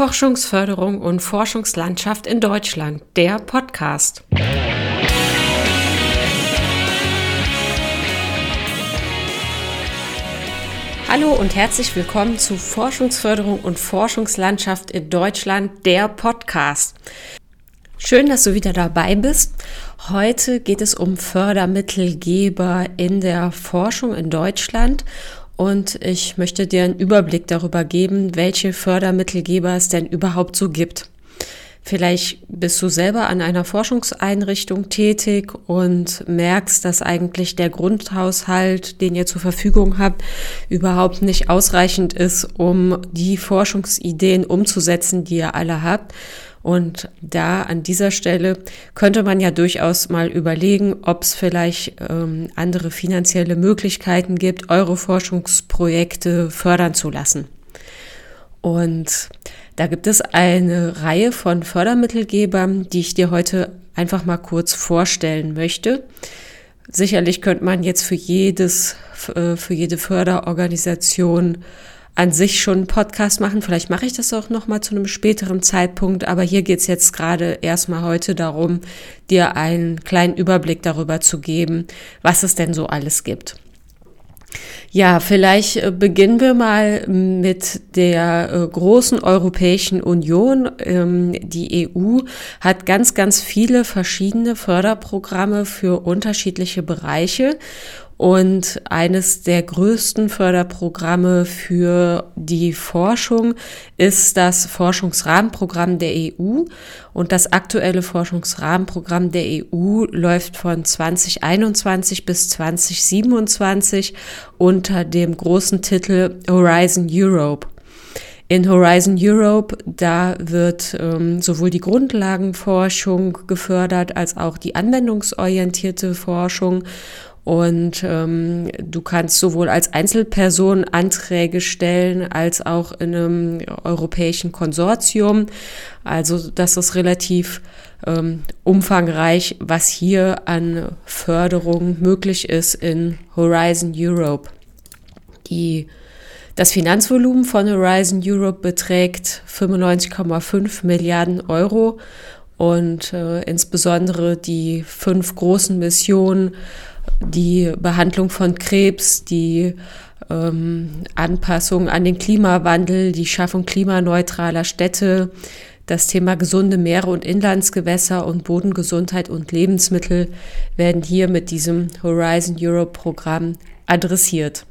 Forschungsförderung und Forschungslandschaft in Deutschland, der Podcast. Hallo und herzlich willkommen zu Forschungsförderung und Forschungslandschaft in Deutschland, der Podcast. Schön, dass du wieder dabei bist. Heute geht es um Fördermittelgeber in der Forschung in Deutschland. Und ich möchte dir einen Überblick darüber geben, welche Fördermittelgeber es denn überhaupt so gibt. Vielleicht bist du selber an einer Forschungseinrichtung tätig und merkst, dass eigentlich der Grundhaushalt, den ihr zur Verfügung habt, überhaupt nicht ausreichend ist, um die Forschungsideen umzusetzen, die ihr alle habt. Und da an dieser Stelle könnte man ja durchaus mal überlegen, ob es vielleicht andere finanzielle Möglichkeiten gibt, eure Forschungsprojekte fördern zu lassen. Und da gibt es eine Reihe von Fördermittelgebern, die ich dir heute einfach mal kurz vorstellen möchte. Sicherlich könnte man jetzt für jede Förderorganisation an sich schon einen Podcast machen. Vielleicht mache ich das auch nochmal zu einem späteren Zeitpunkt, aber hier geht es jetzt gerade erstmal heute darum, dir einen kleinen Überblick darüber zu geben, was es denn so alles gibt. Ja, vielleicht beginnen wir mal mit der großen Europäischen Union. Die EU hat ganz, ganz viele verschiedene Förderprogramme für unterschiedliche Bereiche. Und eines der größten Förderprogramme für die Forschung ist das Forschungsrahmenprogramm der EU. Und das aktuelle Forschungsrahmenprogramm der EU läuft von 2021 bis 2027 unter dem großen Titel Horizon Europe. In Horizon Europe, da wird sowohl die Grundlagenforschung gefördert als auch die anwendungsorientierte Forschung. Und du kannst sowohl als Einzelperson Anträge stellen, als auch in einem europäischen Konsortium. Also das ist relativ umfangreich, was hier an Förderung möglich ist in Horizon Europe. Das Finanzvolumen von Horizon Europe beträgt 95,5 Milliarden Euro und insbesondere die 5 großen Missionen, die Behandlung von Krebs, die Anpassung an den Klimawandel, die Schaffung klimaneutraler Städte, das Thema gesunde Meere und Inlandsgewässer und Bodengesundheit und Lebensmittel werden hier mit diesem Horizon Europe Programm adressiert.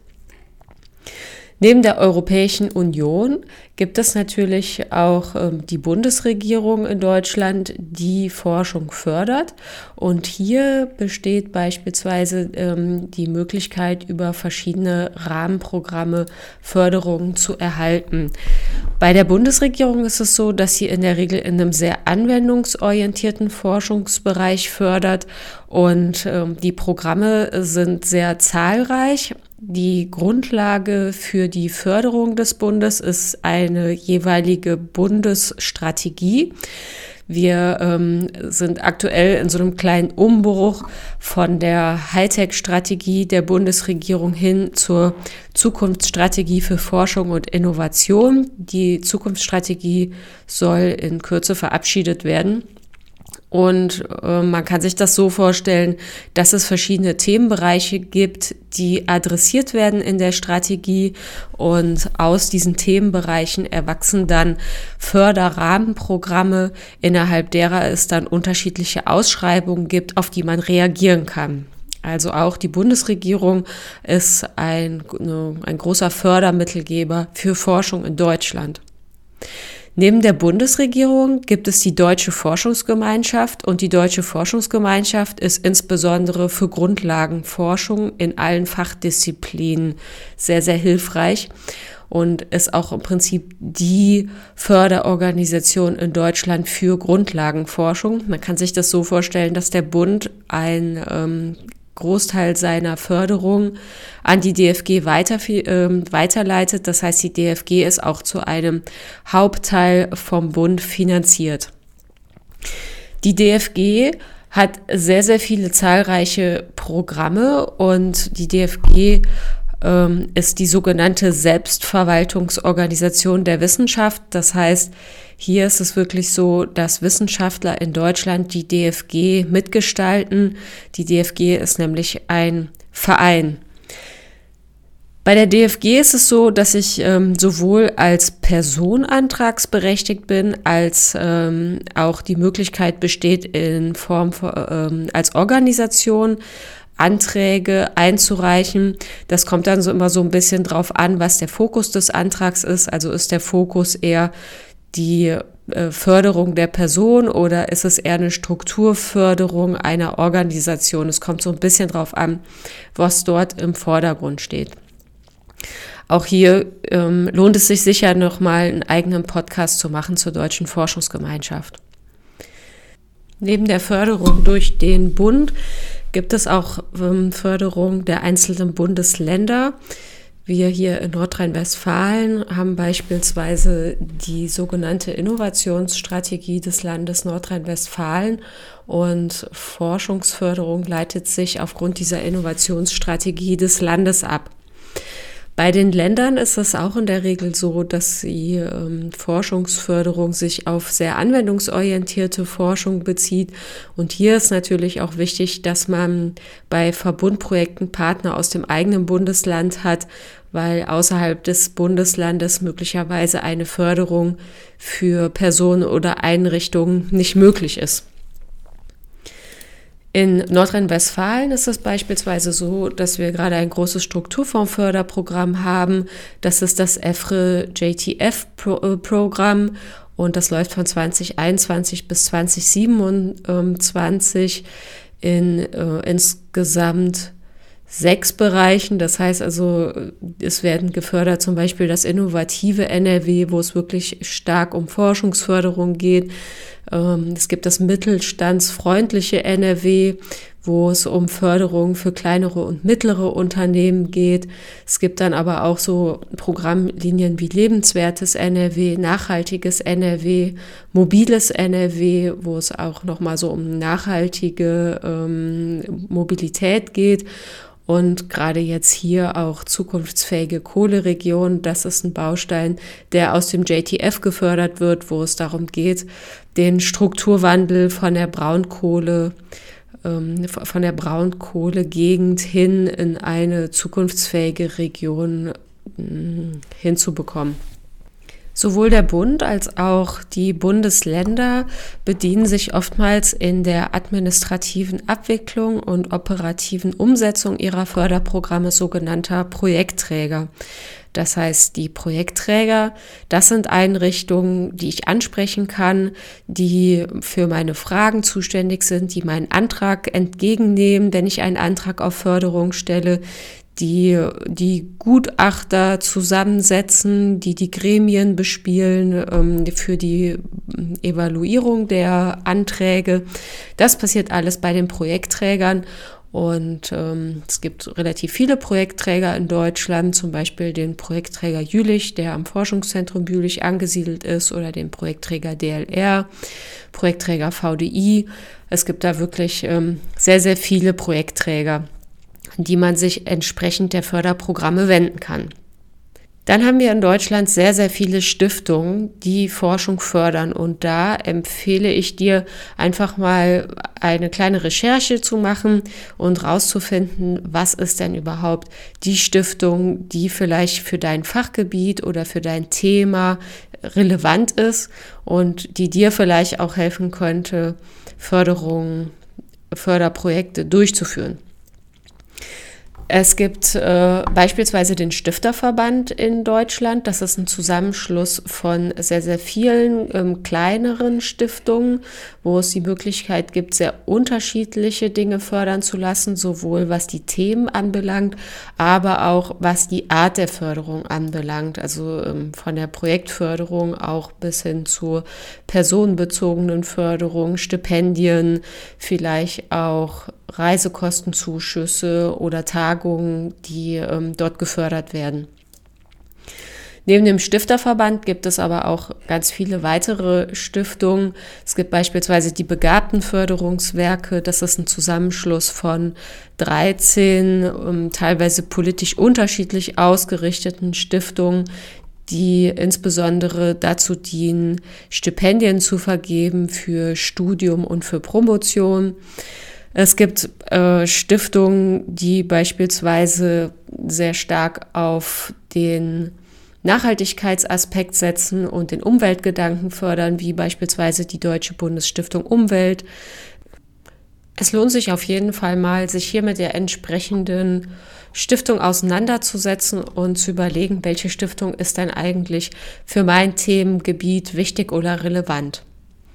Neben der Europäischen Union gibt es natürlich auch die Bundesregierung in Deutschland, die Forschung fördert. Und hier besteht beispielsweise die Möglichkeit, über verschiedene Rahmenprogramme Förderungen zu erhalten. Bei der Bundesregierung ist es so, dass sie in der Regel in einem sehr anwendungsorientierten Forschungsbereich fördert. Und die Programme sind sehr zahlreich. Die Grundlage für die Förderung des Bundes ist eine jeweilige Bundesstrategie. Wir sind aktuell in so einem kleinen Umbruch von der Hightech-Strategie der Bundesregierung hin zur Zukunftsstrategie für Forschung und Innovation. Die Zukunftsstrategie soll in Kürze verabschiedet werden. Und man kann sich das so vorstellen, dass es verschiedene Themenbereiche gibt, die adressiert werden in der Strategie. Und aus diesen Themenbereichen erwachsen dann Förderrahmenprogramme, innerhalb derer es dann unterschiedliche Ausschreibungen gibt, auf die man reagieren kann. Also auch die Bundesregierung ist ein großer Fördermittelgeber für Forschung in Deutschland. Neben der Bundesregierung gibt es die Deutsche Forschungsgemeinschaft und die Deutsche Forschungsgemeinschaft ist insbesondere für Grundlagenforschung in allen Fachdisziplinen sehr, sehr hilfreich und ist auch im Prinzip die Förderorganisation in Deutschland für Grundlagenforschung. Man kann sich das so vorstellen, dass der Bund ein Großteil seiner Förderung an die DFG weiterleitet. Das heißt, die DFG ist auch zu einem Hauptteil vom Bund finanziert. Die DFG hat sehr, sehr viele zahlreiche Programme und die DFG ist die sogenannte Selbstverwaltungsorganisation der Wissenschaft. Das heißt, hier ist es wirklich so, dass Wissenschaftler in Deutschland die DFG mitgestalten. Die DFG ist nämlich ein Verein. Bei der DFG ist es so, dass ich sowohl als Person antragsberechtigt bin, als auch die Möglichkeit besteht, in Form als Organisation Anträge einzureichen. Das kommt dann so immer so ein bisschen drauf an, was der Fokus des Antrags ist. Also ist der Fokus eher die Förderung der Person oder ist es eher eine Strukturförderung einer Organisation? Es kommt so ein bisschen drauf an, was dort im Vordergrund steht. Auch hier lohnt es sich sicher nochmal einen eigenen Podcast zu machen zur Deutschen Forschungsgemeinschaft. Neben der Förderung durch den Bund gibt es auch Förderung der einzelnen Bundesländer. Wir hier in Nordrhein-Westfalen haben beispielsweise die sogenannte Innovationsstrategie des Landes Nordrhein-Westfalen und Forschungsförderung leitet sich aufgrund dieser Innovationsstrategie des Landes ab. Bei den Ländern ist es auch in der Regel so, dass die Forschungsförderung sich auf sehr anwendungsorientierte Forschung bezieht. Und hier ist natürlich auch wichtig, dass man bei Verbundprojekten Partner aus dem eigenen Bundesland hat, weil außerhalb des Bundeslandes möglicherweise eine Förderung für Personen oder Einrichtungen nicht möglich ist. In Nordrhein-Westfalen ist es beispielsweise so, dass wir gerade ein großes Strukturfondsförderprogramm haben. Das ist das EFRE-JTF-Programm und das läuft von 2021 bis 2027 in insgesamt 6 Bereichen. Das heißt also, es werden gefördert zum Beispiel das innovative NRW, wo es wirklich stark um Forschungsförderung geht. Es gibt das mittelstandsfreundliche NRW, wo es um Förderung für kleinere und mittlere Unternehmen geht. Es gibt dann aber auch so Programmlinien wie lebenswertes NRW, nachhaltiges NRW, mobiles NRW, wo es auch nochmal so um nachhaltige Mobilität geht. Und gerade jetzt hier auch zukunftsfähige Kohleregion, das ist ein Baustein, der aus dem JTF gefördert wird, wo es darum geht, den Strukturwandel von der Braunkohlegegend hin in eine zukunftsfähige Region hinzubekommen. Sowohl der Bund als auch die Bundesländer bedienen sich oftmals in der administrativen Abwicklung und operativen Umsetzung ihrer Förderprogramme sogenannter Projektträger. Das heißt, die Projektträger, das sind Einrichtungen, die ich ansprechen kann, die für meine Fragen zuständig sind, die meinen Antrag entgegennehmen, wenn ich einen Antrag auf Förderung stelle, die Gutachter zusammensetzen, die Gremien bespielen für die Evaluierung der Anträge. Das passiert alles bei den Projektträgern. Und es gibt relativ viele Projektträger in Deutschland, zum Beispiel den Projektträger Jülich, der am Forschungszentrum Jülich angesiedelt ist, oder den Projektträger DLR, Projektträger VDI. Es gibt da wirklich sehr, sehr viele Projektträger, an die man sich entsprechend der Förderprogramme wenden kann. Dann haben wir in Deutschland sehr, sehr viele Stiftungen, die Forschung fördern. Und da empfehle ich dir, einfach mal eine kleine Recherche zu machen und rauszufinden, was ist denn überhaupt die Stiftung, die vielleicht für dein Fachgebiet oder für dein Thema relevant ist und die dir vielleicht auch helfen könnte, Förderprojekte durchzuführen. Es gibt beispielsweise den Stifterverband in Deutschland. Das ist ein Zusammenschluss von sehr, sehr vielen kleineren Stiftungen, wo es die Möglichkeit gibt, sehr unterschiedliche Dinge fördern zu lassen, sowohl was die Themen anbelangt, aber auch was die Art der Förderung anbelangt. Also von der Projektförderung auch bis hin zur personenbezogenen Förderung, Stipendien, vielleicht auch Reisekostenzuschüsse oder Tagungen, die dort gefördert werden. Neben dem Stifterverband gibt es aber auch ganz viele weitere Stiftungen. Es gibt beispielsweise die Begabtenförderungswerke. Das ist ein Zusammenschluss von 13 teilweise politisch unterschiedlich ausgerichteten Stiftungen, die insbesondere dazu dienen, Stipendien zu vergeben für Studium und für Promotion. Es gibt Stiftungen, die beispielsweise sehr stark auf den Nachhaltigkeitsaspekt setzen und den Umweltgedanken fördern, wie beispielsweise die Deutsche Bundesstiftung Umwelt. Es lohnt sich auf jeden Fall mal, sich hier mit der entsprechenden Stiftung auseinanderzusetzen und zu überlegen, welche Stiftung ist denn eigentlich für mein Themengebiet wichtig oder relevant.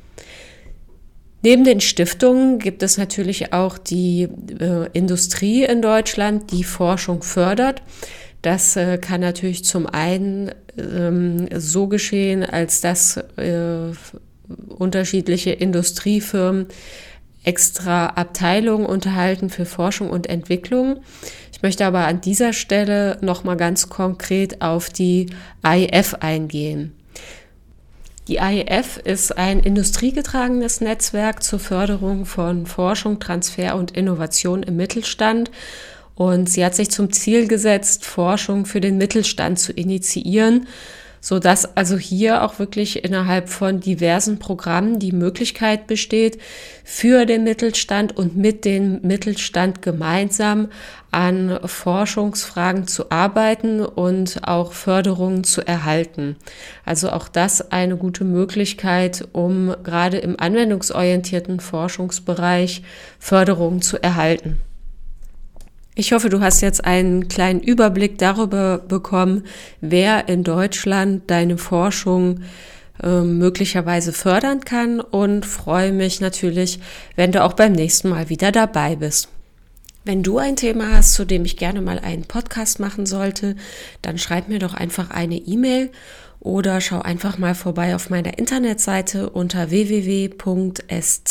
Neben den Stiftungen gibt es natürlich auch die Industrie in Deutschland, die Forschung fördert. Das kann natürlich zum einen so geschehen, als dass unterschiedliche Industriefirmen extra Abteilungen unterhalten für Forschung und Entwicklung. Ich möchte aber an dieser Stelle nochmal ganz konkret auf die AIF eingehen. Die AIF ist ein industriegetragenes Netzwerk zur Förderung von Forschung, Transfer und Innovation im Mittelstand. Und sie hat sich zum Ziel gesetzt, Forschung für den Mittelstand zu initiieren, sodass also hier auch wirklich innerhalb von diversen Programmen die Möglichkeit besteht, für den Mittelstand und mit dem Mittelstand gemeinsam an Forschungsfragen zu arbeiten und auch Förderungen zu erhalten. Also auch das eine gute Möglichkeit, um gerade im anwendungsorientierten Forschungsbereich Förderungen zu erhalten. Ich hoffe, du hast jetzt einen kleinen Überblick darüber bekommen, wer in Deutschland deine Forschung möglicherweise fördern kann, und freue mich natürlich, wenn du auch beim nächsten Mal wieder dabei bist. Wenn du ein Thema hast, zu dem ich gerne mal einen Podcast machen sollte, dann schreib mir doch einfach eine E-Mail oder schau einfach mal vorbei auf meiner Internetseite unter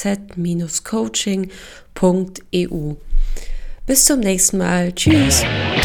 www.sz-coaching.eu. Bis zum nächsten Mal. Tschüss.